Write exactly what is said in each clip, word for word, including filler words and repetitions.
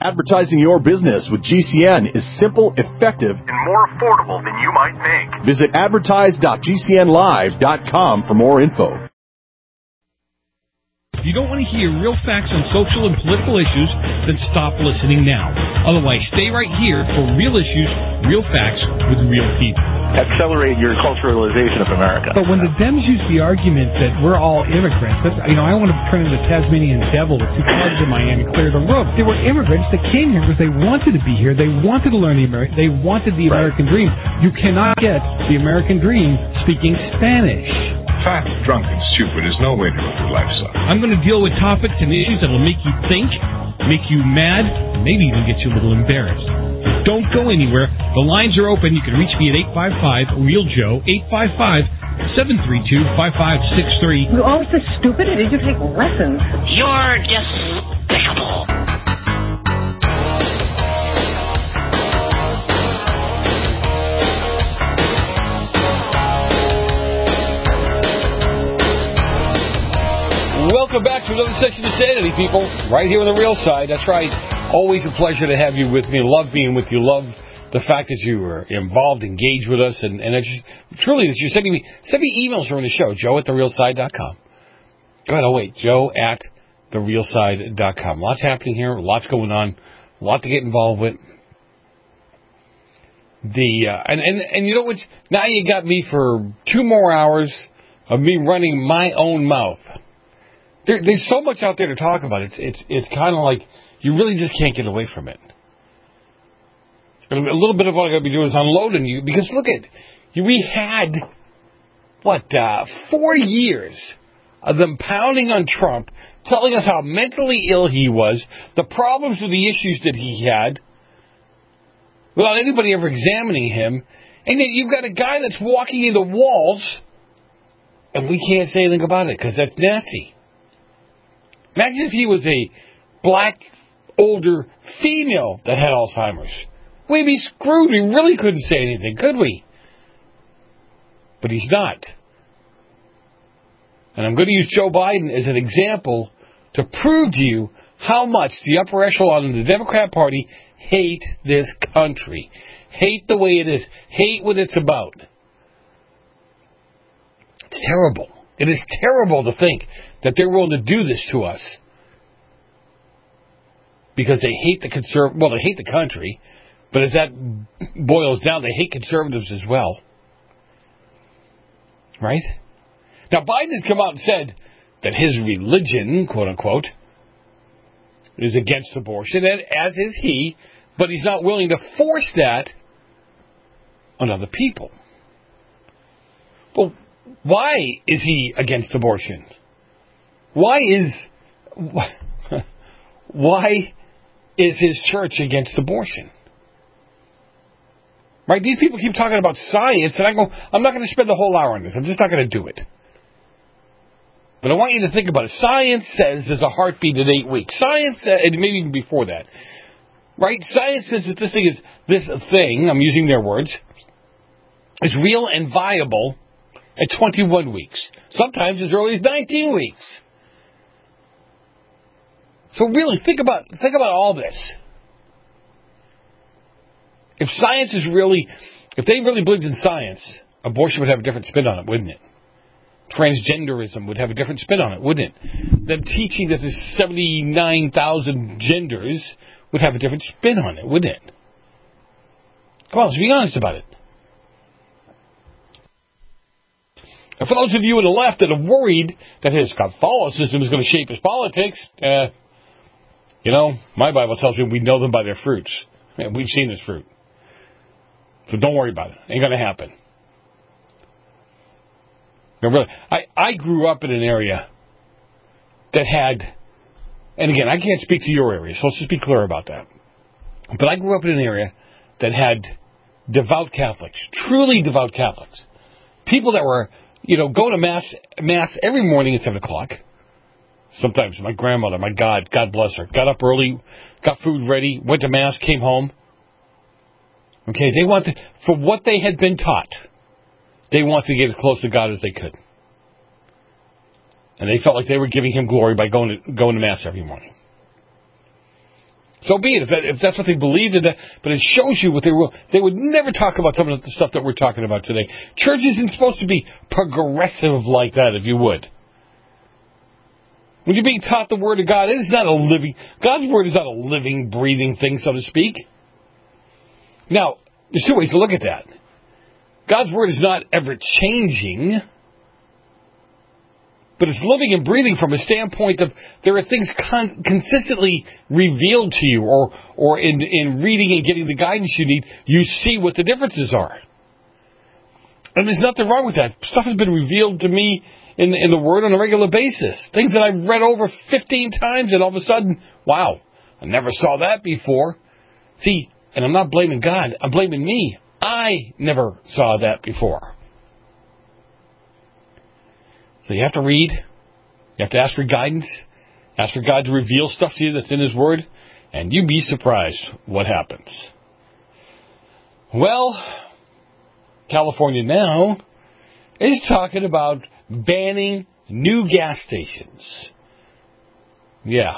Advertising your business with G C N is simple, effective, and more affordable than you might think. Visit advertise dot g c n live dot com for more info. If you don't want to hear real facts on social and political issues, then stop listening now. Otherwise, stay right here for real issues, real facts with real people. Accelerate your culturalization of America. But when the Dems use the argument that we're all immigrants, that's, you know, I want to turn into the Tasmanian devil with two clubs in Miami, clear the roof. They were immigrants that came here because they wanted to be here. They wanted to learn the American. They wanted the American dream. You cannot get the American dream speaking Spanish. Fat, drunk, and stupid is no way to live your life, son. I'm going to deal with topics and issues that will make you think, make you mad, maybe even get you a little embarrassed. Don't go anywhere. The lines are open. You can reach me at eight five five, real joe, eight five five, seven three two, five five six three. You're always so stupid. Did you take lessons? You're despicable. Welcome back to another session of Sanity, people. Right here on the Real Side. That's right. Always a pleasure to have you with me. Love being with you. Love the fact that you are involved, engaged with us, and, and that you, truly that you're sending me send me emails during the show. Joe at the real side dot com. Go ahead. Oh wait, Joe at the real side dot com. Lots happening here. Lots going on. A lot to get involved with. The uh, and, and and you know what? Now you got me for two more hours of me running my own mouth. There, there's so much out there to talk about. It's it's it's kind of like you really just can't get away from it. And a little bit of what I'm going to be doing is unloading you, because look at, we had, what, uh, four years of them pounding on Trump, telling us how mentally ill he was, the problems with the issues that he had, without anybody ever examining him, and then you've got a guy that's walking into walls, and we can't say anything about it, because that's nasty. Imagine if he was a black, older female that had Alzheimer's. We'd be screwed. We really couldn't say anything, could we? But he's not. And I'm going to use Joe Biden as an example to prove to you how much the upper echelon of the Democrat Party hate this country. Hate the way it is. Hate what it's about. It's terrible. It is terrible to think that they're willing to do this to us. Because they hate the conserv- well, they hate the country. But as that boils down, they hate conservatives as well. Right? Now, Biden has come out and said that his religion, quote unquote, is against abortion, and as is he, but he's not willing to force that on other people. Well, why is he against abortion? Why is why is his church against abortion? Right? These people keep talking about science, and I go, I'm not going to spend the whole hour on this. I'm just not going to do it. But I want you to think about it. Science says there's a heartbeat at eight weeks. Science, uh, and maybe even before that. Right? Science says that this thing is, this thing, I'm using their words, is real and viable at twenty-one weeks. Sometimes as early as nineteen weeks. So really, think about, think about all this. If science is really, if they really believed in science, abortion would have a different spin on it, wouldn't it? Transgenderism would have a different spin on it, wouldn't it? Them teaching that there's seventy-nine thousand genders would have a different spin on it, wouldn't it? Come on, let's be honest about it. And for those of you on the left that are worried that his Catholicism is going to shape his politics, uh, you know, my Bible tells me we know them by their fruits. Man, we've seen this fruit. So don't worry about it. Ain't going to happen. No, really. I, I grew up in an area that had, and again, I can't speak to your area, so let's just be clear about that. But I grew up in an area that had devout Catholics, truly devout Catholics. People that were, you know, going to Mass, Mass every morning at seven o'clock. Sometimes my grandmother, my God, God bless her, got up early, got food ready, went to Mass, came home. Okay, they wanted, for what they had been taught, they wanted to get as close to God as they could. And they felt like they were giving him glory by going to, going to Mass every morning. So be it. If, that, if that's what they believed in, that, but it shows you what they were. They would never talk about some of the stuff that we're talking about today. Church isn't supposed to be progressive like that, if you would. When you're being taught the Word of God, it is not a living. God's Word is not a living, breathing thing, so to speak. Now, there's two ways to look at that. God's Word is not ever changing, but it's living and breathing from a standpoint of there are things con- consistently revealed to you, or or in, in reading and getting the guidance you need, you see what the differences are. And there's nothing wrong with that. Stuff has been revealed to me in, in the Word on a regular basis. Things that I've read over fifteen times, and all of a sudden, wow, I never saw that before. See, and I'm not blaming God, I'm blaming me. I never saw that before. So you have to read. You have to ask for guidance. Ask for God to reveal stuff to you that's in His Word. And you'd be surprised what happens. Well, California now is talking about banning new gas stations. Yeah.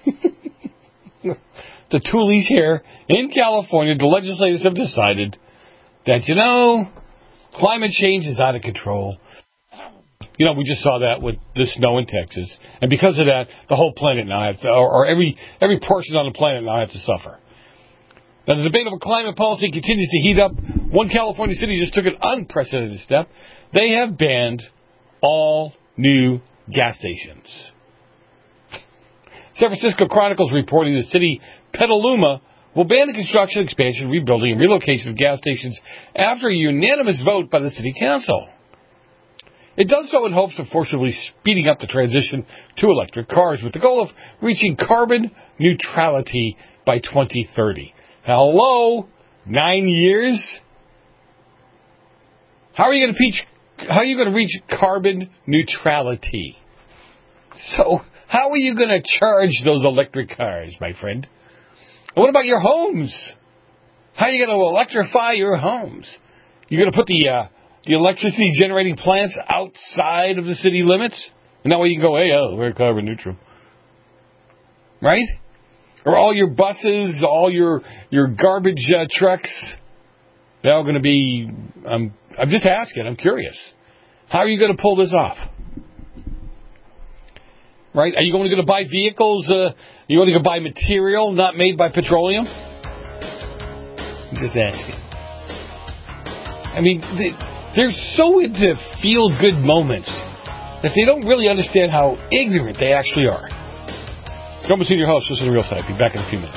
The Toolies here in California, the legislators have decided that, you know, climate change is out of control. You know, we just saw that with the snow in Texas. And because of that, the whole planet now has to, or, or every every portion on the planet now has to suffer. Now, the debate over climate policy continues to heat up. One California city just took an unprecedented step. They have banned all new gas stations. San Francisco Chronicle's reporting the city Petaluma will ban the construction, expansion, rebuilding, and relocation of gas stations after a unanimous vote by the city council. It does so in hopes of forcibly speeding up the transition to electric cars with the goal of reaching carbon neutrality by twenty thirty. Hello? Nine years? How are you going to reach, how are you going to reach carbon neutrality? So, how are you going to charge those electric cars, my friend? And what about your homes? How are you going to electrify your homes? You're going to put the uh, the electricity generating plants outside of the city limits? And that way you can go, hey, oh, we're carbon neutral. Right? Or all your buses, all your your garbage uh, trucks, they're all going to be, um, I'm just asking, I'm curious. How are you going to pull this off? Right? Are you going to go to buy vehicles? Uh, you going to go buy material not made by petroleum? I'm just asking. I mean, they, they're so into feel-good moments that they don't really understand how ignorant they actually are. John Messina, your host, listen to Real Side. Be back in a few minutes.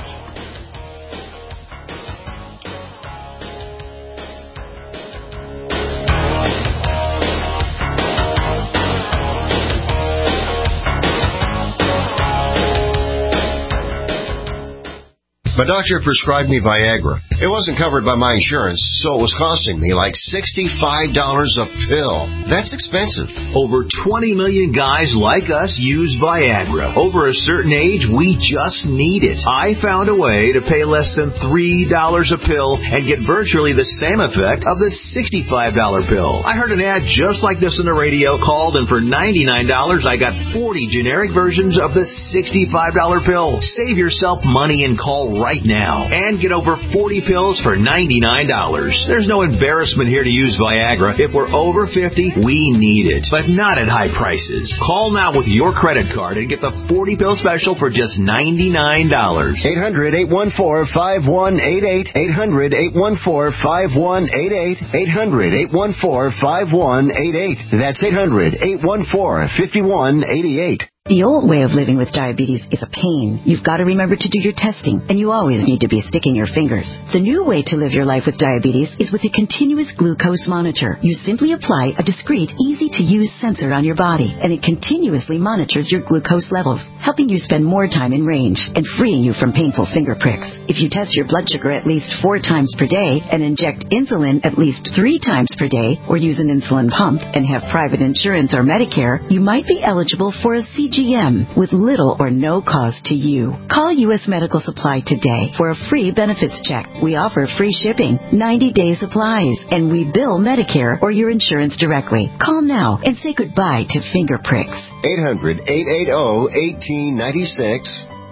My doctor prescribed me Viagra. It wasn't covered by my insurance, so it was costing me like sixty-five dollars a pill. That's expensive. Over twenty million guys like us use Viagra. Over a certain age, we just need it. I found a way to pay less than three dollars a pill and get virtually the same effect of the sixty-five dollars pill. I heard an ad just like this on the radio, called, and for ninety-nine dollars, I got forty generic versions of the sixty-five dollars pill. Save yourself money and call right now and get over forty pills for ninety-nine dollars. There's no embarrassment here to use Viagra. If we're over fifty, we need it, but not at high prices. Call now with your credit card and get the forty pill special for just ninety-nine dollars. eight hundred, eight one four, five one eight eight. eight hundred, eight one four, five one eight eight. eight hundred, eight one four, five one eight eight. That's eight hundred, eight one four, five one eight eight. The old way of living with diabetes is a pain. You've got to remember to do your testing, and you always need to be sticking your fingers. The new way to live your life with diabetes is with a continuous glucose monitor. You simply apply a discreet, easy-to-use sensor on your body, and it continuously monitors your glucose levels, helping you spend more time in range and freeing you from painful finger pricks. If you test your blood sugar at least four times per day and inject insulin at least three times per day, or use an insulin pump and have private insurance or Medicare, you might be eligible for a C G M with little or no cost to you. Call U S Medical Supply today for a free benefits check. We offer free shipping, ninety-day supplies, and we bill Medicare or your insurance directly. Call now and say goodbye to finger pricks. eight hundred, eight eight zero, one eight nine six.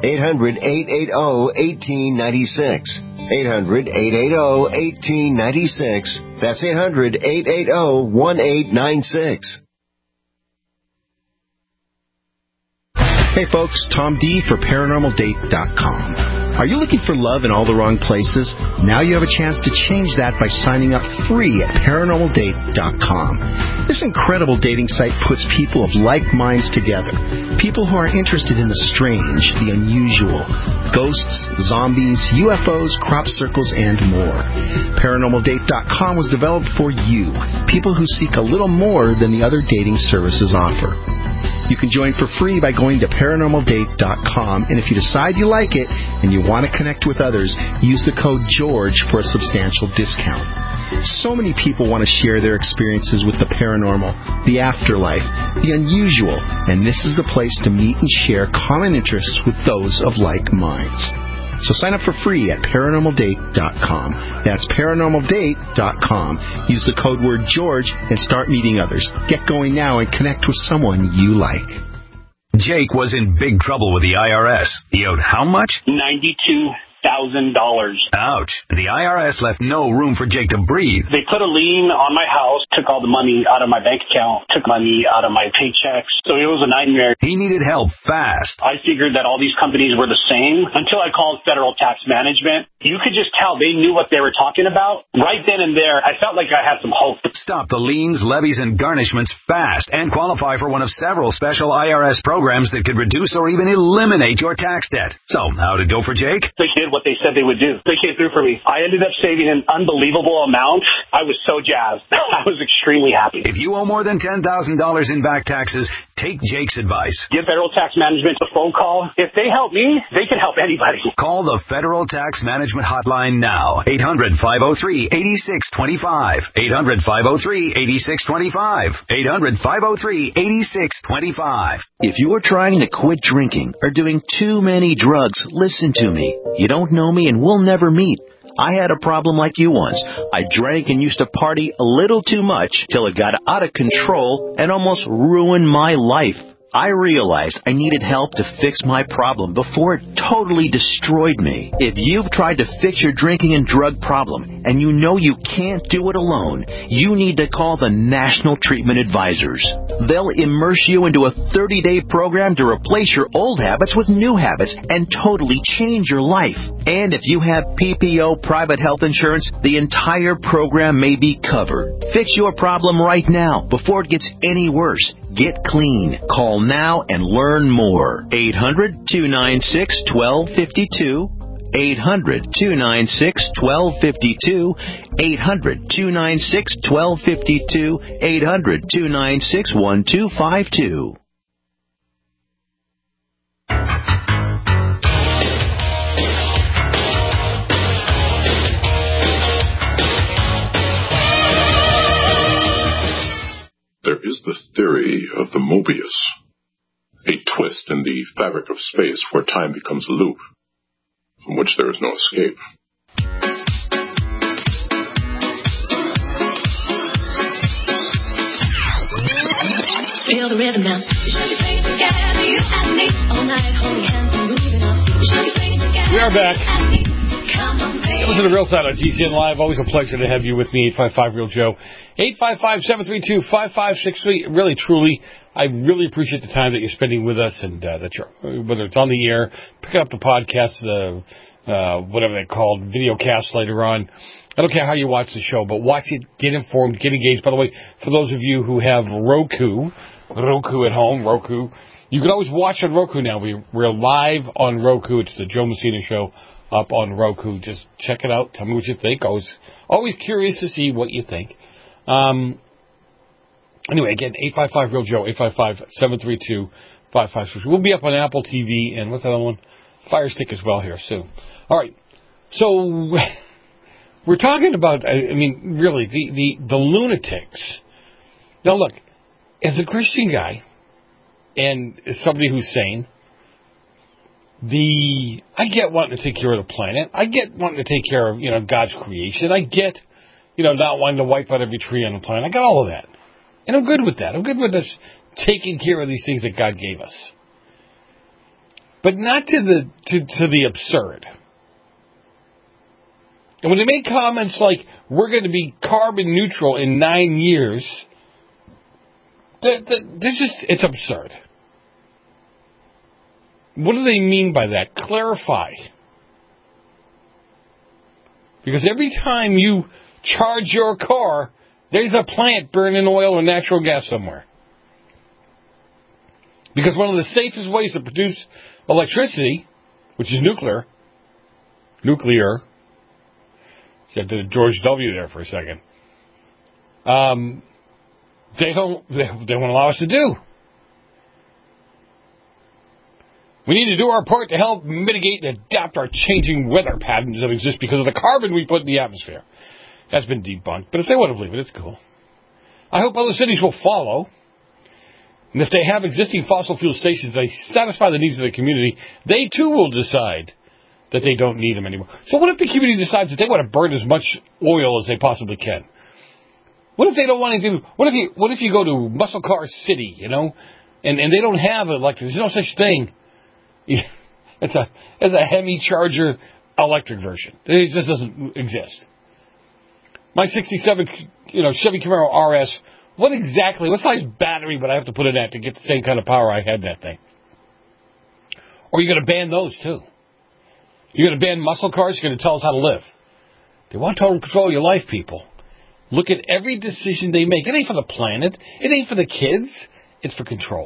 eight hundred, eight eight zero, one eight nine six. eight hundred, eight eight zero, one eight nine six. That's eight hundred, eight eight zero, one eight nine six. Hey folks, Tom D for paranormal date dot com. Are you looking for love in all the wrong places? Now you have a chance to change that by signing up free at paranormal date dot com. This incredible dating site puts people of like minds together. People who are interested in the strange, the unusual, ghosts, zombies, U F Os, crop circles, and more. paranormal date dot com was developed for you, people who seek a little more than the other dating services offer. You can join for free by going to paranormal date dot com, and if you decide you like it and you want to connect with others, use the code GEORGE for a substantial discount. So many people want to share their experiences with the paranormal, the afterlife, the unusual, and this is the place to meet and share common interests with those of like minds. So sign up for free at paranormal date dot com. That's paranormal date dot com. Use the code word George and start meeting others. Get going now and connect with someone you like. Jake was in big trouble with the I R S. He owed how much? ninety-two thousand dollars. Ouch. The I R S left no room for Jake to breathe. They put a lien on my house, took all the money out of my bank account, took money out of my paychecks. So it was a nightmare. He needed help fast. I figured that all these companies were the same until I called Federal Tax Management. You could just tell they knew what they were talking about. Right then and there, I felt like I had some hope. Stop the liens, levies, and garnishments fast and qualify for one of several special I R S programs that could reduce or even eliminate your tax debt. So, how'd it go for Jake? They did what they said they would do. They came through for me. I ended up saving an unbelievable amount. I was so jazzed. I was extremely happy. If you owe more than ten thousand dollars in back taxes, take Jake's advice. Give Federal Tax Management a phone call. If they help me, they can help anybody. Call the Federal Tax Management Hotline now. eight hundred, five oh three, eight six two five. eight hundred, five oh three, eight six two five. eight hundred, five oh three, eight six two five. If you are trying to quit drinking or doing too many drugs, listen to me. You don't know me and we'll never meet. I had a problem like you once. I drank and used to party a little too much till it got out of control and almost ruined my life. I realized I needed help to fix my problem before it totally destroyed me. If you've tried to fix your drinking and drug problem and you know you can't do it alone, you need to call the National Treatment Advisors. They'll immerse you into a thirty-day program to replace your old habits with new habits and totally change your life. And if you have P P O private health insurance, the entire program may be covered. Fix your problem right now before it gets any worse. Get clean. Call now and learn more. eight hundred, two nine six, one two five two. eight hundred, two nine six, one two five two. eight hundred, two nine six, one two five two. eight hundred, two nine six, one two five two. There is the theory of the Mobius, a twist in the fabric of space where time becomes a loop, from which there is no escape. Feel the rhythm now. You should be singing together, you and me, all night, holding hands and moving on. You should be singing together. We are back. Listen to the Real Side on G C N Live. Always a pleasure to have you with me, eight five five Real Joe. eight five five, seven three two, five five six three. Really, truly, I really appreciate the time that you're spending with us, and uh, that you're, whether it's on the air, picking up the podcast, the uh, whatever they're called, video cast later on. I don't care how you watch the show, but watch it, get informed, get engaged. By the way, for those of you who have Roku, Roku at home, Roku, you can always watch on Roku now. We, we're live on Roku. It's the Joe Messina Show up on Roku. Just check it out. Tell me what you think. Always, always curious to see what you think. Um, anyway, again, eight five five Real Joe, eight five five, seven three two, five five six. We'll be up on Apple T V and what's that other one? Fire Stick as well here soon. All right. So we're talking about, I mean, really, the, the, the lunatics. Now, look, as a Christian guy and as somebody who's sane, The I get wanting to take care of the planet. I get wanting to take care of, you know, God's creation. I get, you know, not wanting to wipe out every tree on the planet. I got all of that. And I'm good with that. I'm good with us taking care of these things that God gave us. but not to the to, to the absurd. And when they make comments like, we're going to be carbon neutral in nine years, that, that, that's just, it's absurd. What do they mean by that? Clarify. Because every time you charge your car, there's a plant burning oil or natural gas somewhere. Because one of the safest ways to produce electricity, which is nuclear, nuclear, got the George W. there for a second, um, they don't, they, they won't allow us to do. We need to do our part to help mitigate and adapt our changing weather patterns that exist because of the carbon we put in the atmosphere. That's been debunked, but if they want to believe it, it's cool. I hope other cities will follow. And if they have existing fossil fuel stations that satisfy the needs of the community, they too will decide that they don't need them anymore. So what if the community decides that they want to burn as much oil as they possibly can? What if they don't want anything? What if you, what if you go to Muscle Car City, you know, and, and they don't have electric? There's no such thing. It's a it's a Hemi Charger electric version. It just doesn't exist. My sixty-seven, you know, Chevy Camaro R S. What exactly? What size battery would I have to put in that to get the same kind of power I had in that thing? Or are you going to ban those too? You're going to ban muscle cars? You're going to tell us how to live? They want total control of your life, people. Look at every decision they make. It ain't for the planet. It ain't for the kids. It's for control.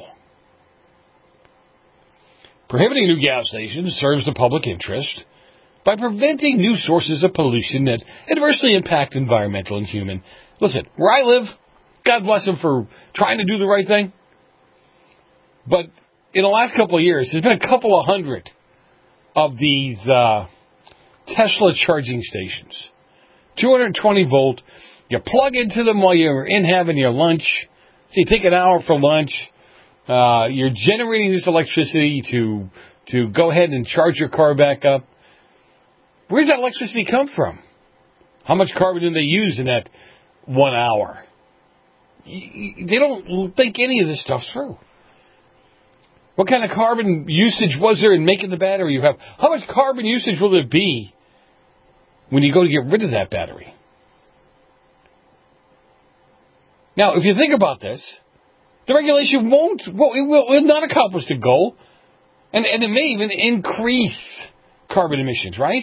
Prohibiting new gas stations serves the public interest by preventing new sources of pollution that adversely impact environmental and human. Listen, where I live, God bless them for trying to do the right thing. But in the last couple of years, there's been a couple of hundred of these uh, Tesla charging stations. two hundred twenty volt. You plug into them while you're in having your lunch. So you take an hour for lunch. Uh, you're generating this electricity to to go ahead and charge your car back up. Where's that electricity come from? How much carbon do they use in that one hour? They don't think any of this stuff through. What kind of carbon usage was there in making the battery you have? How much carbon usage will there be when you go to get rid of that battery? Now, if you think about this, the regulation won't, well, it will, it will not accomplish the goal, and, and it may even increase carbon emissions, right?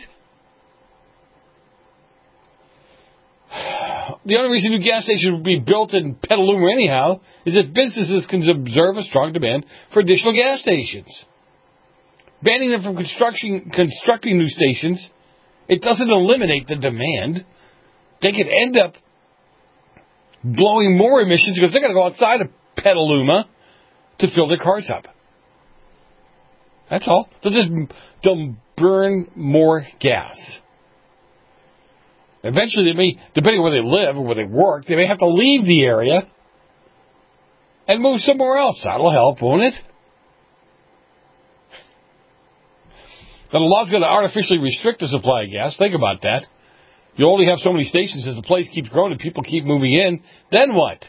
The only reason new gas stations will be built in Petaluma anyhow is if businesses can observe a strong demand for additional gas stations. Banning them from construction, constructing new stations, it doesn't eliminate the demand. They could end up blowing more emissions because they're going to go outside of Petaluma to fill their cars up. That's all. They'll just they'll burn more gas. Eventually, they may, depending on where they live or where they work, they may have to leave the area and move somewhere else. That'll help, won't it? Now, the law's going to artificially restrict the supply of gas. Think about that. You only have so many stations as the place keeps growing and people keep moving in. Then what?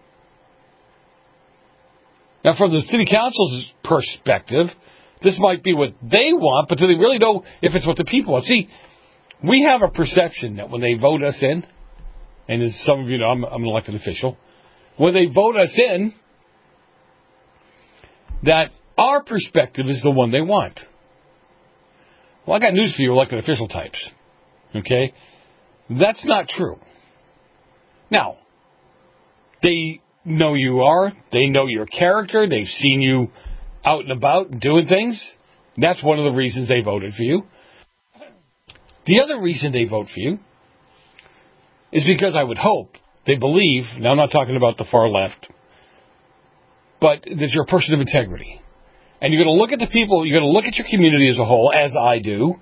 Now, from the city council's perspective, this might be what they want, but do they really know if it's what the people want? See, we have a perception that when they vote us in, and as some of you know, I'm, I'm an elected official, when they vote us in, that our perspective is the one they want. Well, I got news for you, elected official types. Okay? That's not true. Now, they know you are. They know your character. They've seen you out and about doing things. That's one of the reasons they voted for you. The other reason they vote for you is because I would hope they believe, now I'm not talking about the far left, but that you're a person of integrity. And you're going to look at the people, you're going to look at your community as a whole, as I do.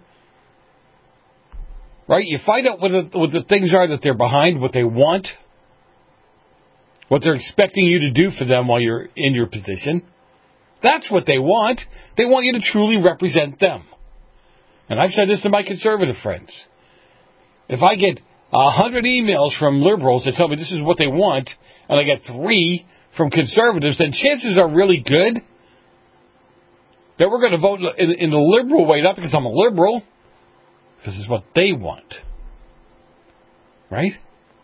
Right? You find out what the, what the things are that they're behind, what they want, what they're expecting you to do for them while you're in your position. That's what they want. They want you to truly represent them. And I've said this to my conservative friends. If I get a hundred emails from liberals that tell me this is what they want, and I get three from conservatives, then chances are really good that we're going to vote in, in the liberal way, not because I'm a liberal, because it's what they want. Right?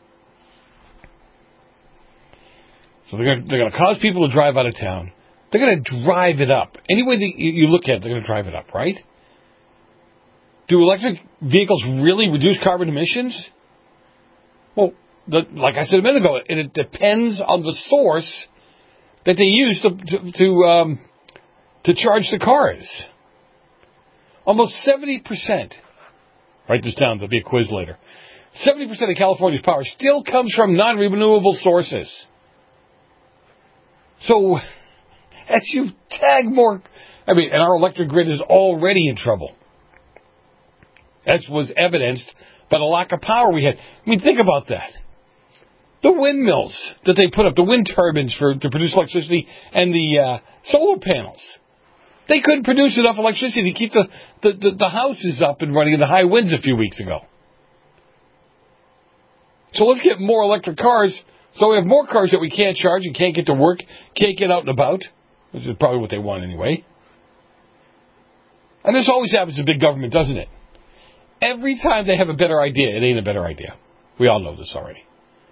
So they're going to, they're going to cause people to drive out of town. They're going to drive it up. Any way that you look at it, they're going to drive it up, right? Do electric vehicles really reduce carbon emissions? Well, the, like I said a minute ago, it, it depends on the source that they use to to to, um, to charge the cars. Almost seventy percent. Write this down. There'll be a quiz later. seventy percent of California's power still comes from non-renewable sources. So, as you tag more, I mean, and our electric grid is already in trouble. As was evidenced by the lack of power we had. I mean, think about that. The windmills that they put up, the wind turbines for to produce electricity, and the uh, solar panels. They couldn't produce enough electricity to keep the, the, the, the houses up and running in the high winds a few weeks ago. So let's get more electric cars. So we have more cars that we can't charge and can't get to work, can't get out and about, which is probably what they want anyway. And this always happens to big government, doesn't it? Every time they have a better idea, it ain't a better idea. We all know this already.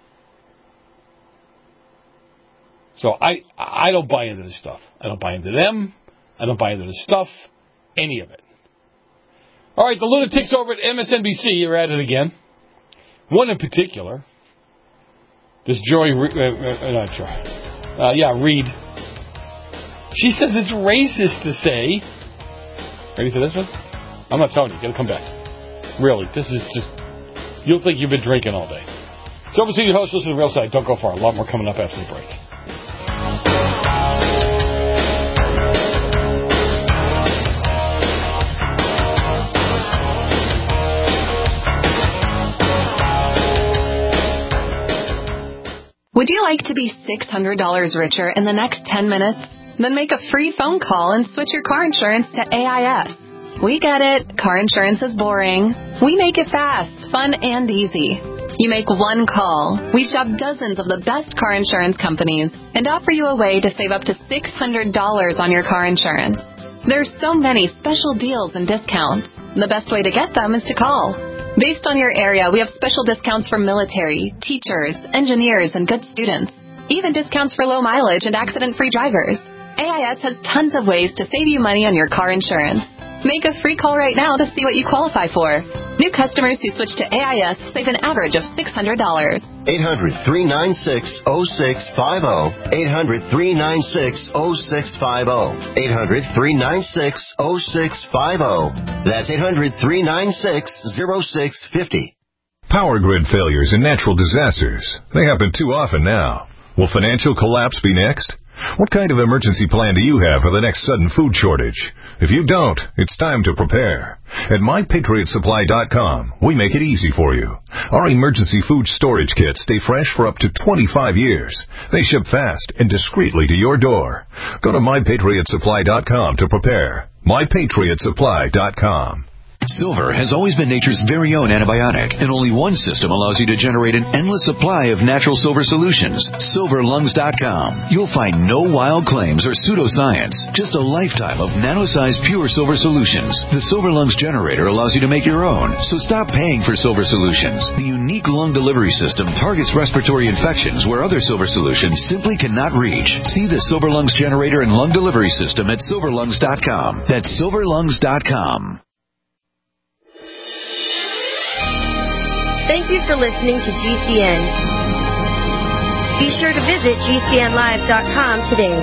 So I I don't buy into this stuff. I don't buy into them. I don't buy into this stuff. Any of it. All right, the lunatics over at M S N B C are at it again. One in particular. This Joy, uh, uh, not Joy. Uh, yeah, Reid. She says it's racist to say. Ready for this one? I'm not telling you. You gotta come back. Really, this is just. You'll think you've been drinking all day. So, over to your host. Listen to the real side. Don't go far. A lot more coming up after the break. Would you like to be six hundred dollars richer in the next ten minutes? Then make a free phone call and switch your car insurance to A I S. We get it. Car insurance is boring. We make it fast, fun, and easy. You make one call. We shop dozens of the best car insurance companies and offer you a way to save up to six hundred dollars on your car insurance. There's so many special deals and discounts. The best way to get them is to call. Based on your area, we have special discounts for military, teachers, engineers, and good students. Even discounts for low mileage and accident-free drivers. A I S has tons of ways to save you money on your car insurance. Make a free call right now to see what you qualify for. New customers who switch to A I S save an average of six hundred dollars. eight hundred, three nine six, oh six five oh. eight hundred, three nine six, oh six five oh. eight hundred, three nine six, oh six five oh. That's eight hundred, three nine six, oh six five oh. Power grid failures and natural disasters. They happen too often now. Will financial collapse be next? What kind of emergency plan do you have for the next sudden food shortage? If you don't, it's time to prepare. At my patriot supply dot com, we make it easy for you. Our emergency food storage kits stay fresh for up to twenty-five years. They ship fast and discreetly to your door. Go to my patriot supply dot com to prepare. my patriot supply dot com. Silver has always been nature's very own antibiotic, and only one system allows you to generate an endless supply of natural silver solutions. silver lungs dot com. You'll find no wild claims or pseudoscience, just a lifetime of nano-sized pure silver solutions. The Silver Lungs generator allows you to make your own, so stop paying for silver solutions. The unique lung delivery system targets respiratory infections where other silver solutions simply cannot reach. See the Silver Lungs generator and lung delivery system at silver lungs dot com. That's silver lungs dot com. Thank you for listening to G C N. Be sure to visit G C N live dot com today.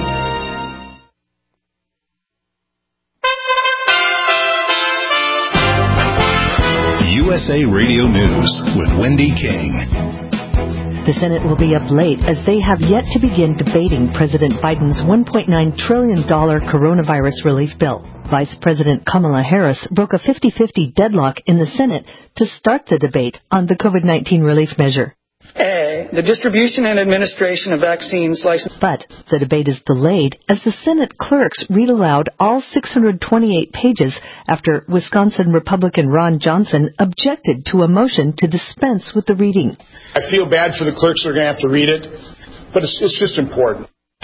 U S A Radio News with Wendy King. The Senate will be up late as they have yet to begin debating President Biden's one point nine trillion dollars coronavirus relief bill. Vice President Kamala Harris broke a fifty-fifty deadlock in the Senate to start the debate on the COVID nineteen relief measure. A, the distribution and administration of vaccines licensed. But the debate is delayed as the Senate clerks read aloud all six hundred twenty-eight pages after Wisconsin Republican Ron Johnson objected to a motion to dispense with the reading. I feel bad for the clerks who are going to have to read it, but it's, it's just important.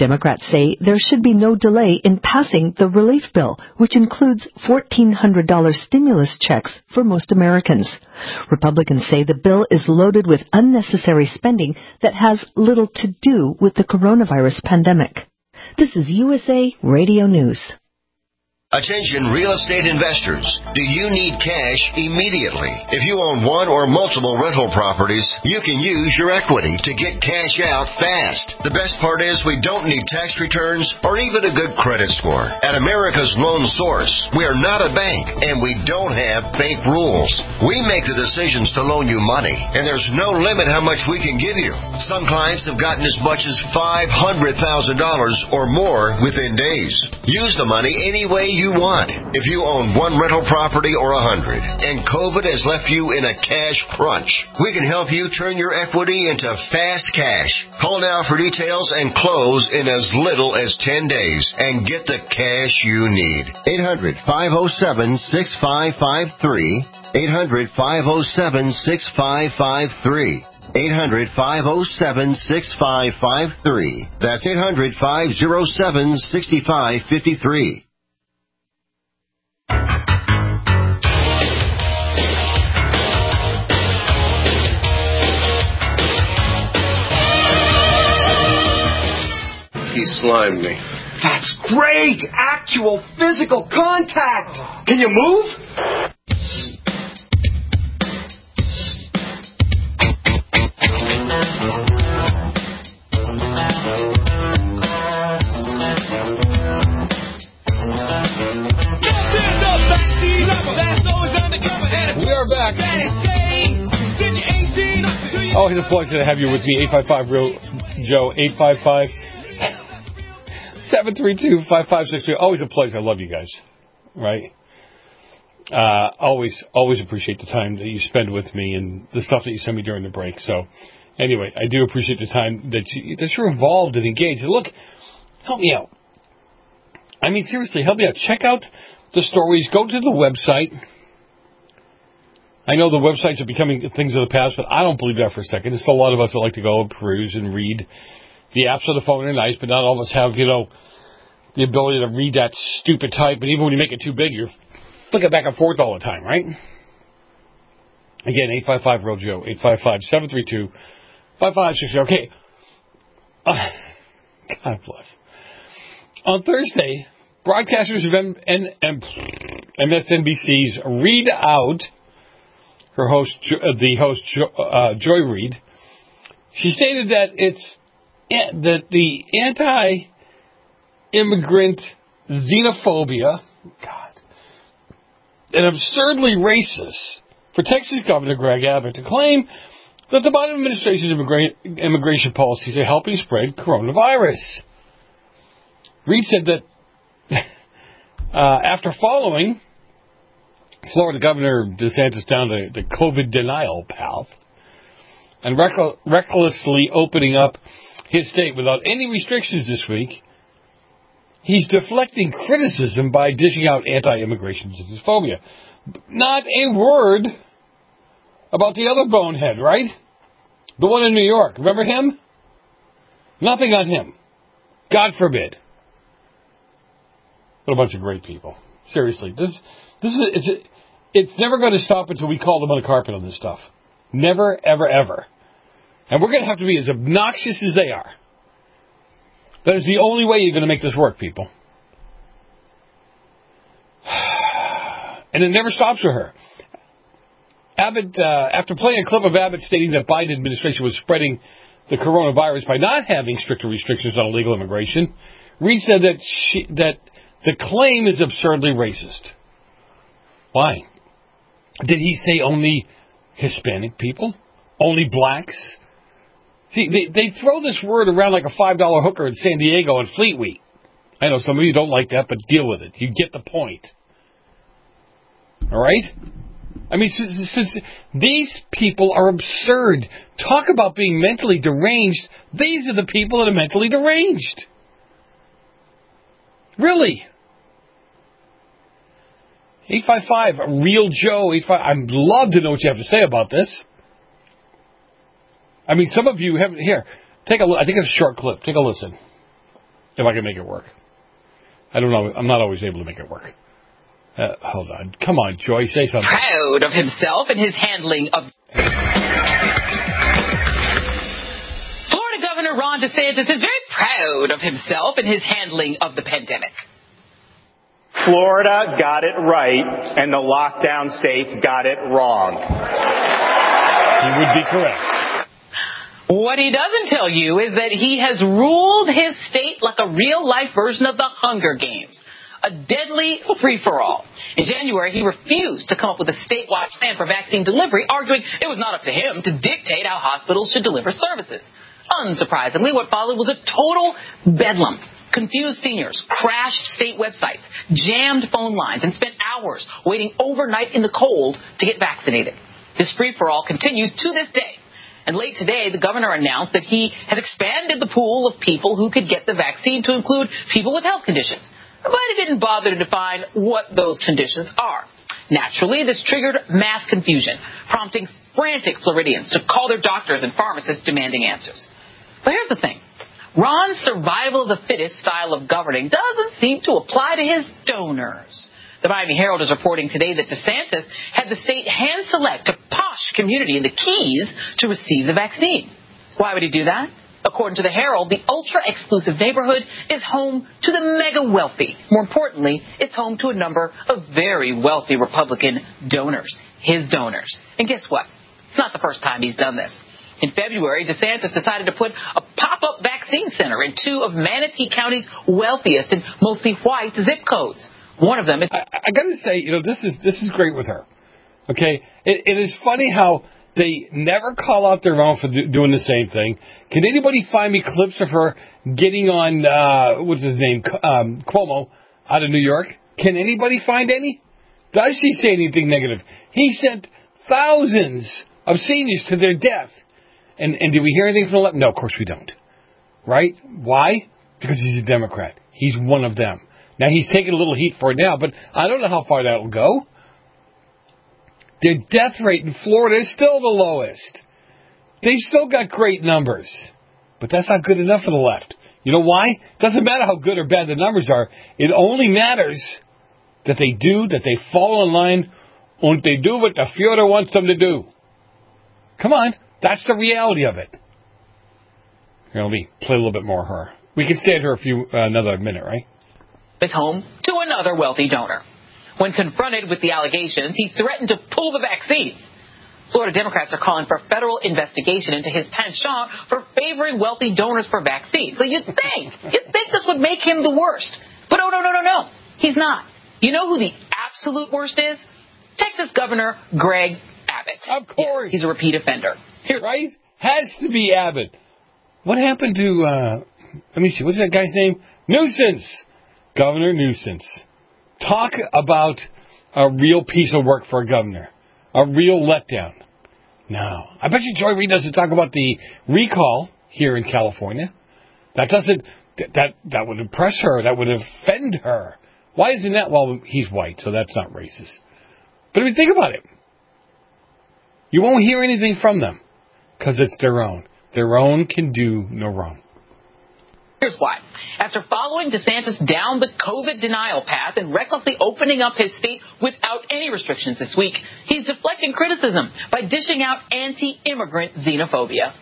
Democrats say there should be no delay in passing the relief bill, which includes fourteen hundred dollars stimulus checks for most Americans. Republicans say the bill is loaded with unnecessary spending that has little to do with the coronavirus pandemic. This is U S A Radio News. Attention real estate investors. Do you need cash immediately? If you own one or multiple rental properties, you can use your equity to get cash out fast. The best part is we don't need tax returns or even a good credit score. At America's Loan Source, we are not a bank and we don't have bank rules. We make the decisions to loan you money, and there's no limit how much we can give you. Some clients have gotten as much as five hundred thousand dollars or more within days. Use the money any way you you want. If you own one rental property or a hundred, and COVID has left you in a cash crunch, we can help you turn your equity into fast cash. Call now for details and close in as little as ten days and get the cash you need. eight hundred, five oh seven, six five five three. eight hundred, five oh seven, six five five three. eight hundred, five oh seven, six five five three. That's eight hundred, five oh seven, six five five three. He slimed me. That's great! Actual physical contact! Can you move? We are back. Always a pleasure to have you with me. eight five five Real Joe, eight five five seven three two, five five six two. Always a pleasure. I love you guys. Right? Uh, always, always appreciate the time that you spend with me and the stuff that you send me during the break. So, anyway, I do appreciate the time that, you, that you're involved and engaged. And look, help me out. I mean, seriously, help me out. Check out the stories. Go to the website. I know the websites are becoming things of the past, but I don't believe that for a second. There's still a lot of us that like to go and peruse and read. The apps on the phone are nice, but not all of us have, you know, the ability to read that stupid type. And even when you make it too big, you're flicking back and forth all the time, right? Again, eight five five Real Joe, eight five five, seven three two, five five six zero. Okay. Uh, God bless. On Thursday, broadcasters of M- N- M- M S N B C's Read Out, her host, uh, the host, uh, Joy Reid, she stated that it's that the anti-immigrant xenophobia, God, and absurdly racist for Texas Governor Greg Abbott to claim that the Biden administration's immigra- immigration policies are helping spread coronavirus. Reid said that uh, after following Florida Governor DeSantis down the, the COVID denial path and reck- recklessly opening up his state without any restrictions this week, he's deflecting criticism by dishing out anti-immigration xenophobia. Not a word about the other bonehead, right? The one in New York. Remember him? Nothing on him. God forbid. What a bunch of great people. Seriously, this this is it's it's never going to stop until we call them on the carpet on this stuff. Never, ever, ever. And we're going to have to be as obnoxious as they are. That is the only way you're going to make this work, people. And it never stops with her. Abbott, uh, after playing a clip of Abbott stating that Biden administration was spreading the coronavirus by not having stricter restrictions on illegal immigration, Reid said that she, that the claim is absurdly racist. Why? Did he say only Hispanic people? Only blacks? See, they, they throw this word around like a five dollar hooker in San Diego and Fleet Week. I know some of you don't like that, but deal with it. You get the point. All right? I mean, since, since these people are absurd. Talk about being mentally deranged. These are the people that are mentally deranged. Really? eight five five, Real Joe. eight five, I'd love to know what you have to say about this. I mean, some of you have... Here, take a look. I think it's a short clip. Take a listen. if I can make it work. I don't know. I'm not always able to make it work. Uh, hold on. Come on, Joy. Say something. Proud of himself and his handling of... Florida Governor Ron DeSantis is very proud of himself and his handling of the pandemic. Florida got it right, and the lockdown states got it wrong. He would be correct. What he doesn't tell you is that he has ruled his state like a real-life version of the Hunger Games, a deadly free-for-all. In January, he refused to come up with a statewide plan for vaccine delivery, arguing it was not up to him to dictate how hospitals should deliver services. Unsurprisingly, what followed was a total bedlam. Confused seniors crashed state websites, jammed phone lines, and spent hours waiting overnight in the cold to get vaccinated. This free-for-all continues to this day. And late today, the governor announced that he has expanded the pool of people who could get the vaccine to include people with health conditions. But he didn't bother to define what those conditions are. Naturally, this triggered mass confusion, prompting frantic Floridians to call their doctors and pharmacists demanding answers. But here's the thing. Ron's survival of the fittest style of governing doesn't seem to apply to his donors. The Miami Herald is reporting today that DeSantis had the state hand-select a posh community in the Keys to receive the vaccine. Why would he do that? According to the Herald, the ultra-exclusive neighborhood is home to the mega-wealthy. More importantly, it's home to a number of very wealthy Republican donors, his donors. And guess what? It's not the first time he's done this. In February, DeSantis decided to put a pop-up vaccine center in two of Manatee County's wealthiest and mostly white zip codes. One of them is... I, I got to say, you know, this is this is great with her. Okay? It, it is funny how they never call out their own for do, doing the same thing. Can anybody find me clips of her getting on, uh, what's his name, um, Cuomo out of New York? Can anybody find any? Does she say anything negative? He sent thousands of seniors to their death. And, and did we hear anything from the left? No, of course we don't. Right? Why? Because he's a Democrat. He's one of them. Now, he's taking a little heat for it now, but I don't know how far that will go. Their death rate in Florida is still the lowest. They've still got great numbers. But that's not good enough for the left. You know why? It doesn't matter how good or bad the numbers are. It only matters that they do, that they fall in line, and they do what the Führer wants them to do. Come on. That's the reality of it. Here, let me play a little bit more of her. We can stay at her a few, uh, another minute, right? Is home to another wealthy donor. When confronted with the allegations, he threatened to pull the vaccine. Florida Democrats are calling for a federal investigation into his penchant for favoring wealthy donors for vaccines. So you'd think, you'd think this would make him the worst. But oh, no, no, no, no. He's not. You know who the absolute worst is? Texas Governor Greg Abbott. Of course. Yeah, he's a repeat offender. Here, right? Has to be Abbott. What happened to, uh, let me see, what's that guy's name? Nuisance. Governor Nuisance. Talk about a real piece of work for a governor. A real letdown. No. I bet you Joy Reid doesn't talk about the recall here in California. That doesn't, that, that would impress her. That would offend her. Why isn't that? Well, he's white, so that's not racist. But I mean, think about it. You won't hear anything from them. Because it's their own. Their own can do no wrong. Here's why. After following DeSantis down the COVID denial path and recklessly opening up his state without any restrictions this week, he's deflecting criticism by dishing out anti-immigrant xenophobia.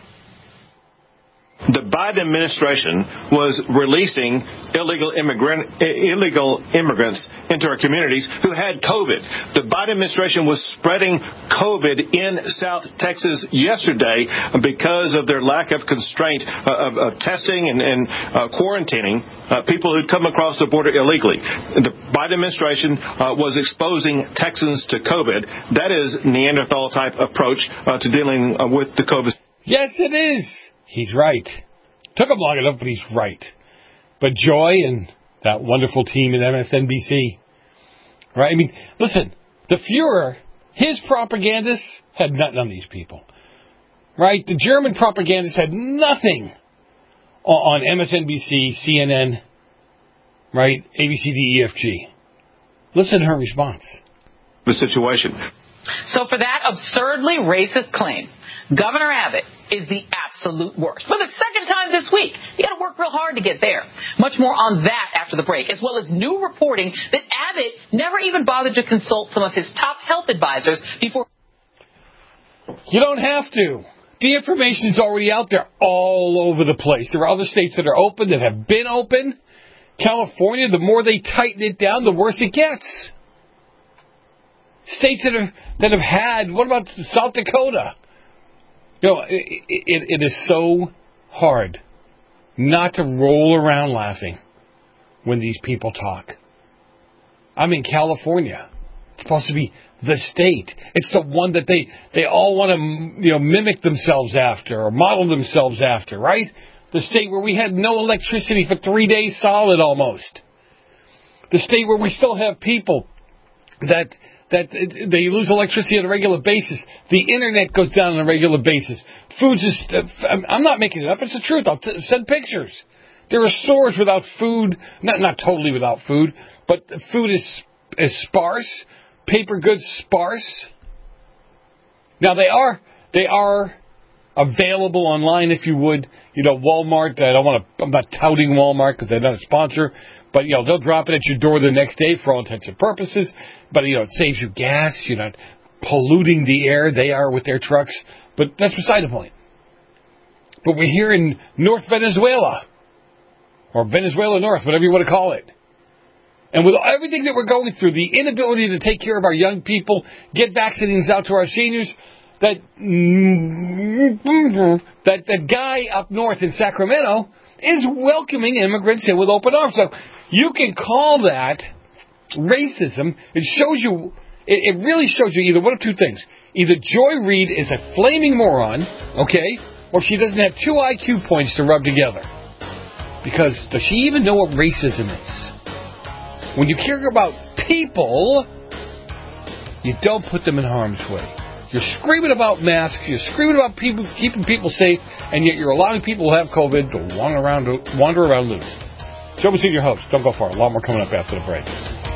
The Biden administration was releasing illegal immigrant illegal immigrants into our communities who had COVID. The Biden administration was spreading COVID in South Texas yesterday because of their lack of constraint of, of testing and, and uh, quarantining uh, people who'd come across the border illegally. The Biden administration uh, was exposing Texans to COVID. That is Neanderthal type approach uh, to dealing uh, with the COVID. Yes, it is. He's right. Took him long enough, but he's right. But Joy and that wonderful team at M S N B C, right? I mean, listen, the Führer, his propagandists had nothing on these people, right? The German propagandists had nothing on M S N B C, C N N, right? A B C, D, E, F, G. Listen to her response. The situation. So for that absurdly racist claim, Governor Abbott is the absolute worst. For the second time this week, you got to work real hard to get there. Much more on that after the break, as well as new reporting that Abbott never even bothered to consult some of his top health advisors before. You don't have to. The information's already out there all over the place. There are other states that are open, that have been open. California, the more they tighten it down, the worse it gets. States that have that have had, what about South Dakota? You know, it, it, it is so hard not to roll around laughing when these people talk. I'm in California. It's supposed to be the state. It's the one that they, they all want to, you know, mimic themselves after or model themselves after, right? The state where we had no electricity for three days solid almost. The state where we still have people that that they lose electricity on a regular basis. The internet goes down on a regular basis. Food's just, I'm not making it up. It's the truth. I'll t- send pictures. There are stores without food, not not totally without food, but food is is sparse. Paper goods sparse. Now they are they are available online if you would. You know, Walmart. I don't want to. I'm not touting Walmart because they're not a sponsor. But you know, they'll drop it at your door the next day for all intents and purposes. But you know, it saves you gas. You're not polluting the air. They are with their trucks. But that's beside the point. But we're here in North Venezuela, or Venezuela North, whatever you want to call it. And with everything that we're going through, the inability to take care of our young people, get vaccines out to our seniors, that that that guy up north in Sacramento is welcoming immigrants in with open arms. So you can call that racism. It shows you, it, it really shows you either one of two things. Either Joy Reid is a flaming moron, okay, or she doesn't have two I Q points to rub together. Because does she even know what racism is? When you care about people, you don't put them in harm's way. You're screaming about masks, you're screaming about people keeping people safe, and yet you're allowing people who have COVID to wander around, to wander around loose. Joe Messina, your host. Don't go far. A lot more coming up after the break.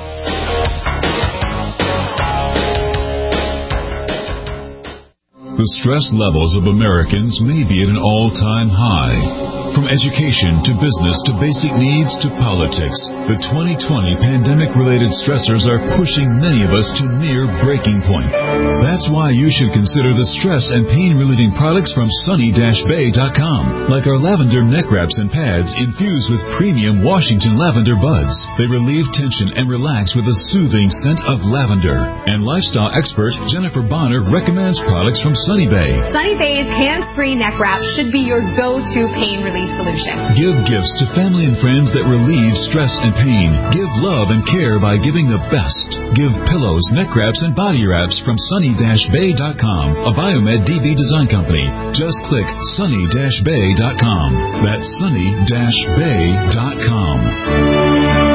The stress levels of Americans may be at an all-time high. From education to business to basic needs to politics, the twenty twenty pandemic-related stressors are pushing many of us to near breaking point. That's why you should consider the stress and pain-relieving products from sunny dash bay dot com, like our lavender neck wraps and pads infused with premium Washington lavender buds. They relieve tension and relax with a soothing scent of lavender. And lifestyle expert Jennifer Bonner recommends products from Sunny Bay. Sunny Bay's hands-free neck wrap should be your go-to pain relief solution. Give gifts to family and friends that relieve stress and pain. Give love and care by giving the best. Give pillows, neck wraps, and body wraps from sunny dash bay dot com, a Biomed D B design company. Just click sunny dash bay dot com. That's sunny dash bay dot com.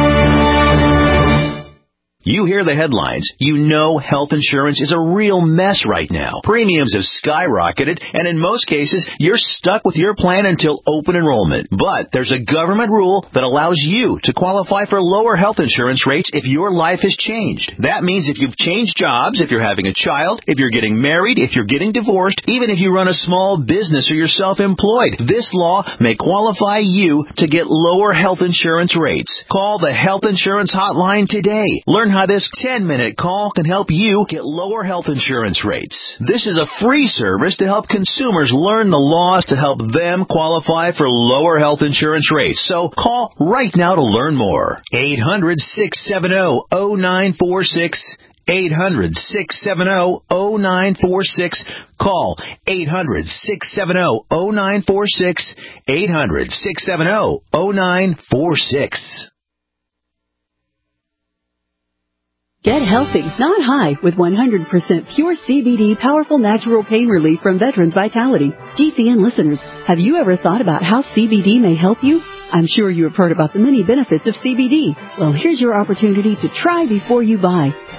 You hear the headlines. You know health insurance is a real mess right now. Premiums have skyrocketed, and in most cases, you're stuck with your plan until open enrollment. But there's a government rule that allows you to qualify for lower health insurance rates if your life has changed. That means if you've changed jobs, if you're having a child, if you're getting married, if you're getting divorced, even if you run a small business or you're self-employed, this law may qualify you to get lower health insurance rates. Call the Health Insurance Hotline today. Learn how this ten-minute call can help you get lower health insurance rates. This is a free service to help consumers learn the laws to help them qualify for lower health insurance rates. So call right now to learn more. eight hundred, six seven zero, zero nine four six. eight hundred, six seven zero, zero nine four six. Call eight hundred, six seven zero, zero nine four six. eight hundred, six seven zero, zero nine four six. Get healthy, not high, with one hundred percent pure C B D powerful natural pain relief from Veterans Vitality. G C N listeners, have you ever thought about how C B D may help you? I'm sure you have heard about the many benefits of C B D. Well, here's your opportunity to try before you buy.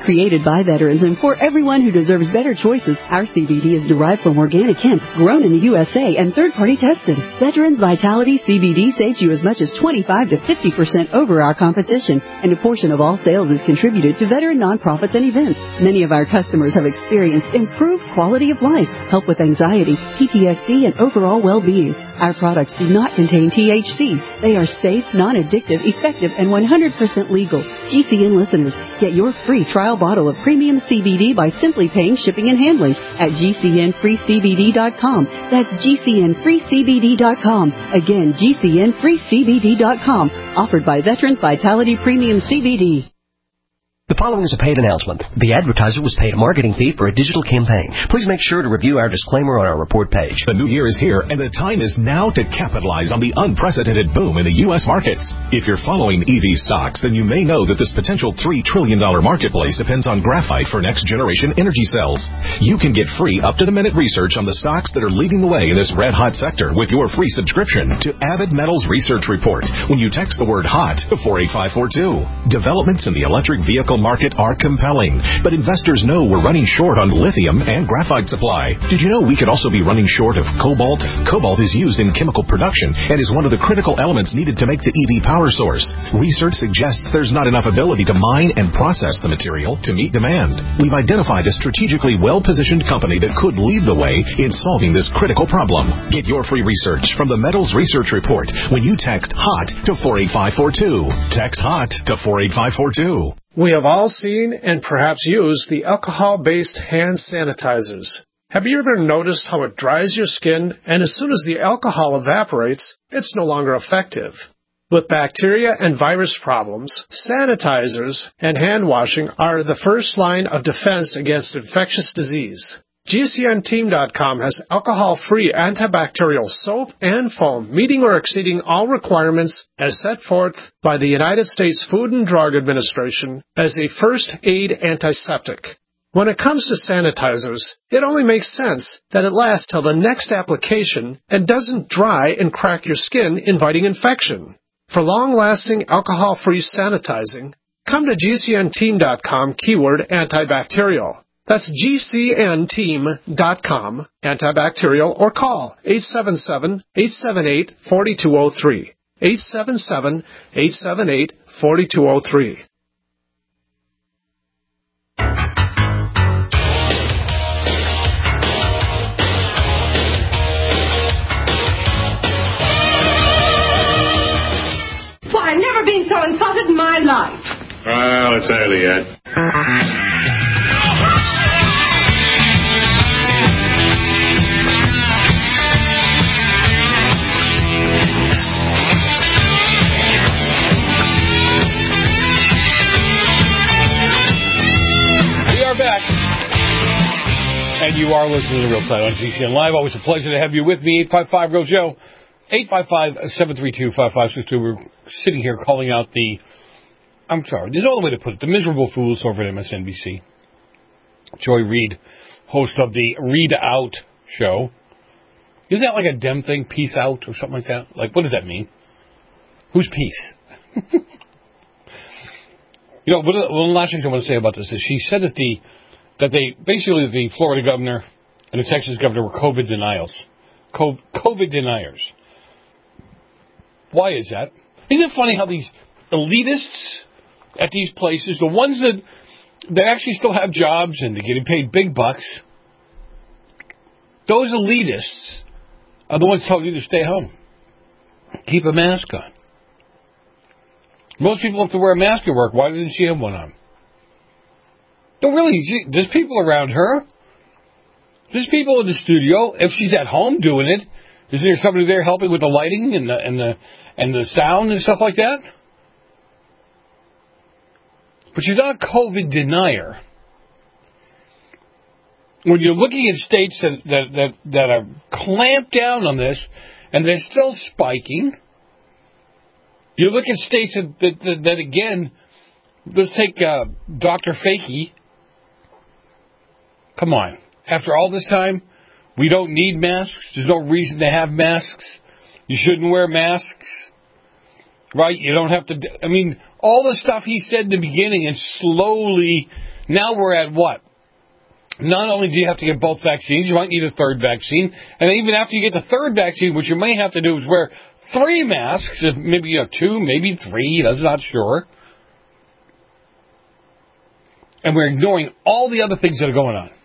Created by veterans and for everyone who deserves better choices, our C B D is derived from organic hemp, grown in the U S A and third-party tested. Veterans Vitality C B D saves you as much as twenty-five to fifty percent over our competition, and a portion of all sales is contributed to veteran nonprofits and events. Many of our customers have experienced improved quality of life, help with anxiety, P T S D, and overall well-being. Our products do not contain T H C. They are safe, non-addictive, effective, and one hundred percent legal. G C N listeners, get your free trial bottle of premium C B D by simply paying shipping and handling at G C N free C B D dot com. That's G C N free C B D dot com. Again, G C N free C B D dot com. Offered by Veterans Vitality Premium C B D. The following is a paid announcement. The advertiser was paid a marketing fee for a digital campaign. Please make sure to review our disclaimer on our report page. The new year is here, and the time is now to capitalize on the unprecedented boom in the U S markets. If you're following E V stocks, then you may know that this potential three trillion dollars marketplace depends on graphite for next-generation energy cells. You can get free up-to-the-minute research on the stocks that are leading the way in this red-hot sector with your free subscription to Avid Metals Research Report when you text the word HOT to four eight five four two. Developments in the electric vehicle market are compelling, but investors know we're running short on lithium and graphite supply. Did you know we could also be running short of cobalt? Cobalt is used in chemical production and is one of the critical elements needed to make the E V power source. Research suggests there's not enough ability to mine and process the material to meet demand. We've identified a strategically well-positioned company that could lead the way in solving this critical problem. Get your free research from the Metals Research Report when you text HOT to four eight five four two. Text HOT to four eight five four two. We have all seen and perhaps used the alcohol-based hand sanitizers. Have you ever noticed how it dries your skin, and as soon as the alcohol evaporates, it's no longer effective? With bacteria and virus problems, sanitizers and hand washing are the first line of defense against infectious disease. G C N team dot com has alcohol-free antibacterial soap and foam meeting or exceeding all requirements as set forth by the United States Food and Drug Administration as a first aid antiseptic. When it comes to sanitizers, it only makes sense that it lasts till the next application and doesn't dry and crack your skin, inviting infection. For long-lasting alcohol-free sanitizing, come to G C N team dot com keyword antibacterial. That's G C N team dot com, antibacterial, or call eight seven seven, eight seven eight, four two zero three. eight seven seven, eight seven eight, four two zero three. Why, I've never been so insulted in my life. Well, it's early yet. And you are listening to Real Side on G C N Live. Always a pleasure to have you with me. eight five five, R E A L Joe. eight five five, seven three two, five five six two. We're sitting here calling out the, I'm sorry, there's no other way to put it, the miserable fools over at M S N B C. Joy Reid, host of the Read Out show. Isn't that like a Dem thing? Peace out or something like that? Like, what does that mean? Who's peace? You know, one of the last things I want to say about this is she said that the that they, basically the Florida governor and the Texas governor were COVID denials. COVID deniers. Why is that? Isn't it funny how these elitists at these places, the ones that, that actually still have jobs and they're getting paid big bucks, those elitists are the ones telling you to stay home. Keep a mask on. Most people have to wear a mask at work. Why didn't she have one on? No, really, she, there's people around her. There's people in the studio. If she's at home doing it, isn't there somebody there helping with the lighting and the and the and the sound and stuff like that? But she's not a COVID denier. When you're looking at states that that that, that are clamped down on this, and they're still spiking, you look at states that that, that, that again, let's take uh, Doctor Fakey. Come on. After all this time, we don't need masks. There's no reason to have masks. You shouldn't wear masks. Right? You don't have to... I mean, all the stuff he said in the beginning and slowly Now we're at what? Not only do you have to get both vaccines, you might need a third vaccine. And even after you get the third vaccine, what you may have to do is wear three masks, maybe you know, two, maybe three, that's not sure. And we're ignoring all the other things that are going on.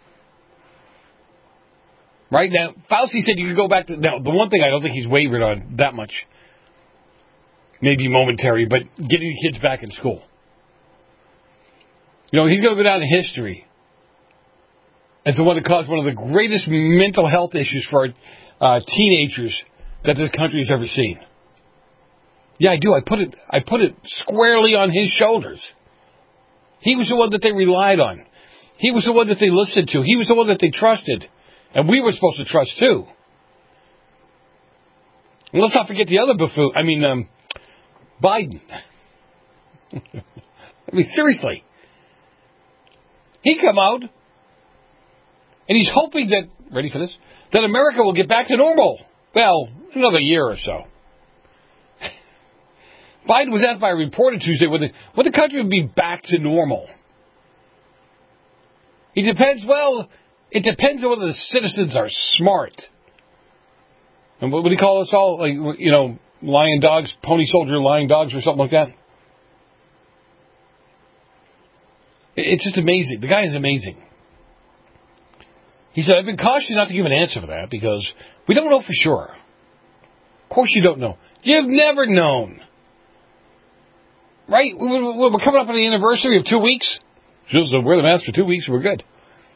Right now, Fauci said you could go back to... Now, the one thing I don't think he's wavered on that much, maybe momentary, but getting the kids back in school. You know, he's going to go down in history as the one that caused one of the greatest mental health issues for uh, teenagers that this country has ever seen. Yeah, I do. I put it. I put it squarely on his shoulders. He was the one that they relied on. He was the one that they listened to. He was the one that they trusted. And we were supposed to trust, too. And let's not forget the other buffoon. I mean, um, Biden. I mean, seriously. He come out, and he's hoping that, ready for this, that America will get back to normal. Well, another year or so. Biden was asked by a reporter Tuesday whether, whether the country would be back to normal. It depends, well... It depends on whether the citizens are smart. And what would he call us all? Like, you know, lion dogs, pony soldier lying dogs or something like that? It's just amazing. The guy is amazing. He said, I've been cautioned not to give an answer for that because we don't know for sure. Of course you don't know. You've never known. Right? We're coming up on the anniversary of two weeks. Just wear the mask for two weeks and we're good.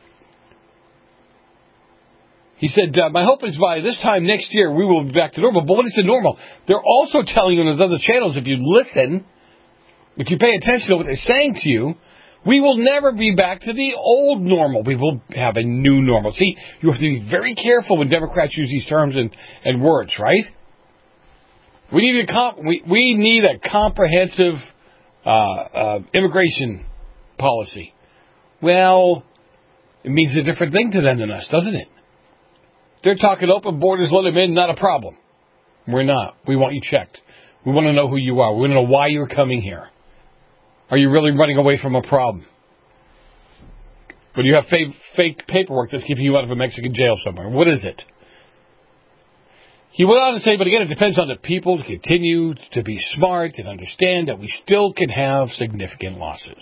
He said, uh, my hope is by this time next year we will be back to normal. But what is the normal? They're also telling you on those other channels, if you listen, if you pay attention to what they're saying to you, we will never be back to the old normal. We will have a new normal. See, you have to be very careful when Democrats use these terms and, and words, right? We need a comp- we, we need a comprehensive uh, uh, immigration policy. Well, it means a different thing to them than us, doesn't it? They're talking open borders, let them in, not a problem. We're not. We want you checked. We want to know who you are. We want to know why you're coming here. Are you really running away from a problem? Or do you have fake, fake paperwork that's keeping you out of a Mexican jail somewhere? What is it? He went on to say, but again, it depends on the people to continue to be smart and understand that we still can have significant losses.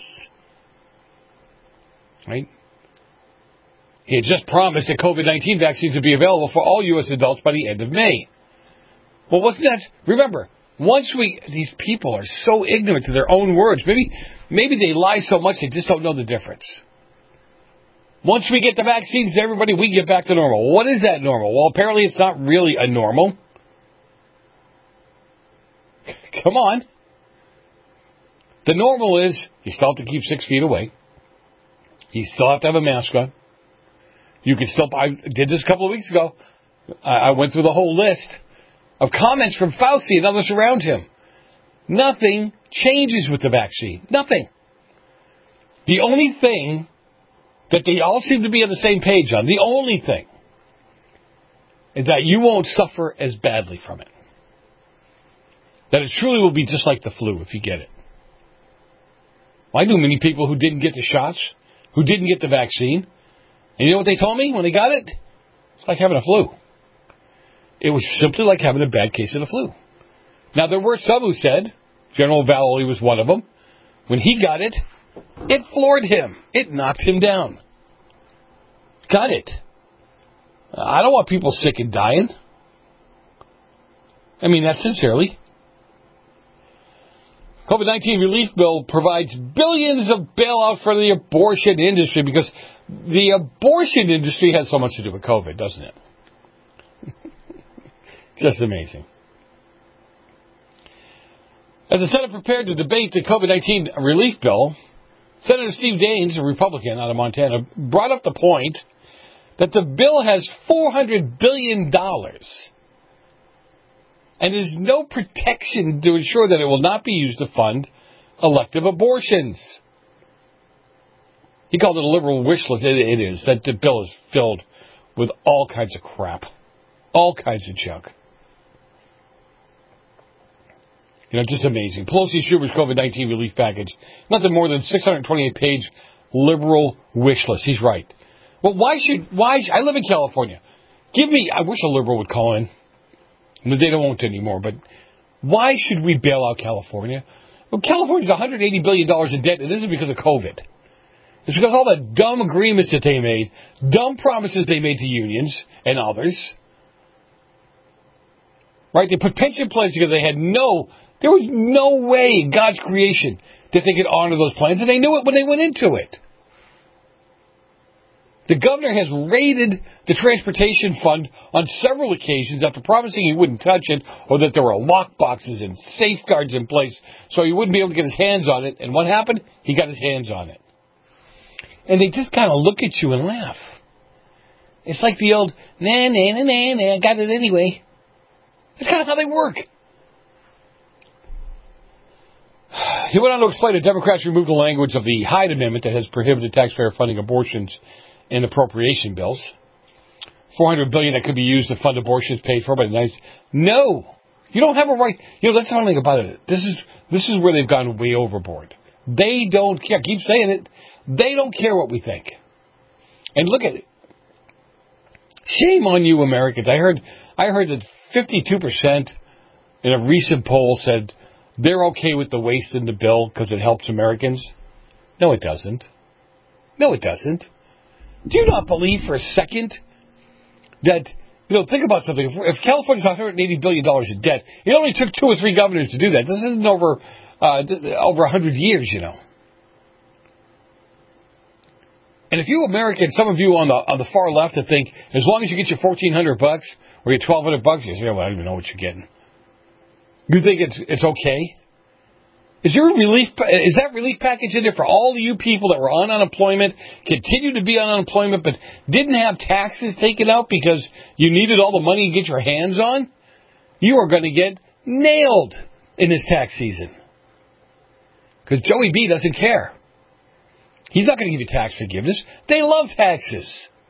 Right? He had just promised that COVID nineteen vaccines would be available for all U S adults by the end of May. Well, wasn't that... Remember, once we... These people are so ignorant to their own words. Maybe maybe they lie so much they just don't know the difference. Once we get the vaccines to everybody, we get back to normal. What is that normal? Well, apparently it's not really a normal. Come on. The normal is you still have to keep six feet away. You still have to have a mask on. You can still, I did this a couple of weeks ago. I went through the whole list of comments from Fauci and others around him. Nothing changes with the vaccine. Nothing. The only thing that they all seem to be on the same page on, the only thing, is that you won't suffer as badly from it. That it truly will be just like the flu if you get it. I knew many people who didn't get the shots, who didn't get the vaccine. And you know what they told me when they got it? It's like having a flu. It was simply like having a bad case of the flu. Now, there were some who said, General Vallely was one of them, when he got it, it floored him. It knocked him down. Got it. I don't want people sick and dying. I mean that sincerely. COVID nineteen relief bill provides billions of bailout for the abortion industry because the abortion industry has so much to do with COVID, doesn't it? Just amazing. As the Senate prepared to debate the COVID nineteen relief bill, Senator Steve Daines, a Republican out of Montana, brought up the point that the bill has four hundred billion dollars and there's no protection to ensure that it will not be used to fund elective abortions. He called it a liberal wish list. It, it is. That the bill is filled with all kinds of crap. All kinds of junk. You know, just amazing. Pelosi Schumer's COVID nineteen relief package, nothing more than six hundred twenty-eight page liberal wish list. He's right. Well, why should, why, I live in California. Give me, I wish a liberal would call in. No, they don't want to anymore, but why should we bail out California? Well, California's one hundred eighty billion dollars in debt, and this is because of COVID. It's because of all the dumb agreements that they made, dumb promises they made to unions and others. Right? They put pension plans together. They had no, there was no way in God's creation that they could honor those plans, and they knew it when they went into it. The governor has raided the transportation fund on several occasions after promising he wouldn't touch it or that there were lock boxes and safeguards in place so he wouldn't be able to get his hands on it. And what happened? He got his hands on it. And they just kind of look at you and laugh. It's like the old, nah, nah, nah, nah, nah, I got it anyway. That's kind of how they work. He went on to explain that Democrats removed the language of the Hyde Amendment that has prohibited taxpayer funding abortions in appropriation bills. four hundred billion dollars that could be used to fund abortions paid for by the United States. No. You don't have a right. You know, that's the only thing about it. This is, this is where they've gone way overboard. They don't care. Keep saying it. They don't care what we think. And look at it. Shame on you, Americans. I heard, I heard that fifty-two percent in a recent poll said they're okay with the waste in the bill because it helps Americans. No, it doesn't. No, it doesn't. Do you not believe for a second that, you know, think about something. If, if California's one hundred eighty billion dollars in debt, it only took two or three governors to do that. This isn't over, uh, over one hundred years, you know. And if you Americans, some of you on the on the far left that think, as long as you get your fourteen hundred bucks or your twelve hundred bucks, you say, well, I don't even know what you're getting. You think it's it's okay? Is there a relief? Is that relief package in there for all of you people that were on unemployment, continue to be on unemployment, but didn't have taxes taken out because you needed all the money to get your hands on? You are going to get nailed in this tax season. Because Joey B doesn't care. He's not going to give you tax forgiveness. They love taxes.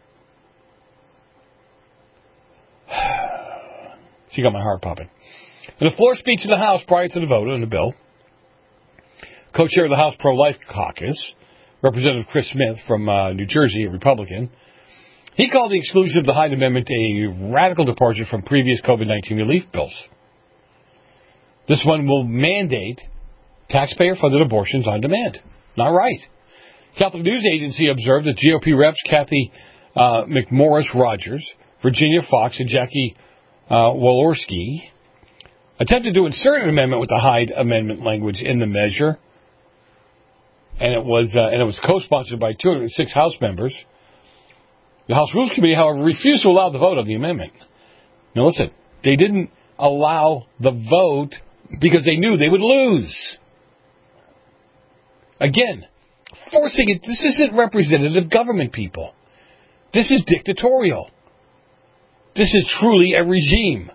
So you got my heart popping. In a floor speech in the House prior to the vote on the bill, co-chair of the House Pro-Life Caucus, Representative Chris Smith from uh, New Jersey, a Republican, he called the exclusion of the Hyde Amendment a radical departure from previous COVID nineteen relief bills. This one will mandate taxpayer-funded abortions on demand. Not right. Catholic News Agency observed that G O P reps Kathy uh, McMorris Rogers, Virginia Fox, and Jackie uh, Walorski attempted to insert an amendment with the Hyde Amendment language in the measure, and it was uh, and it was co-sponsored by two hundred six House members. The House Rules Committee, however, refused to allow the vote on the amendment. Now listen, they didn't allow the vote because they knew they would lose. Again, forcing it, this isn't representative government, people. This is dictatorial. This is truly a regime.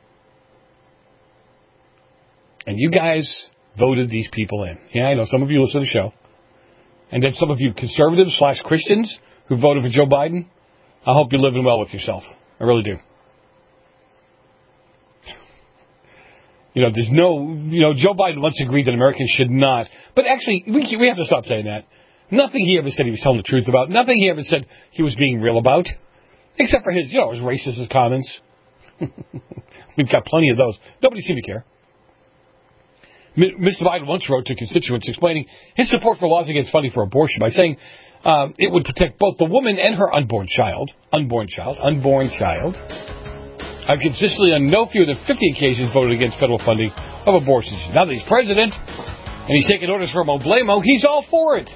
And you guys voted these people in. Yeah, I know some of you listen to the show. And then some of you conservatives slash Christians who voted for Joe Biden, I hope you're living well with yourself. I really do. You know, there's no, you know, Joe Biden once agreed that Americans should not. But actually, we we have to stop saying that. Nothing he ever said he was telling the truth about. Nothing he ever said he was being real about. Except for his, you know, his racist comments. We've got plenty of those. Nobody seemed to care. Mister Biden once wrote to constituents explaining his support for laws against funding for abortion by saying um, it would protect both the woman and her unborn child. Unborn child. Unborn child. I've consistently on no fewer than fifty occasions voted against federal funding of abortions. Now that he's president and he's taking orders from Oblamo, he's all for it.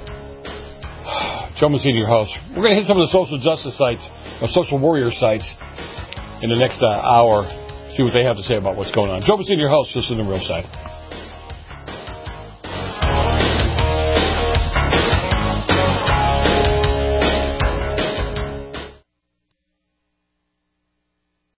Joe Mazzini, your host. We're going to hit some of the social justice sites, or social warrior sites, in the next uh, hour. See what they have to say about what's going on. Joe Mazzini, your host. Listen to the Real Side.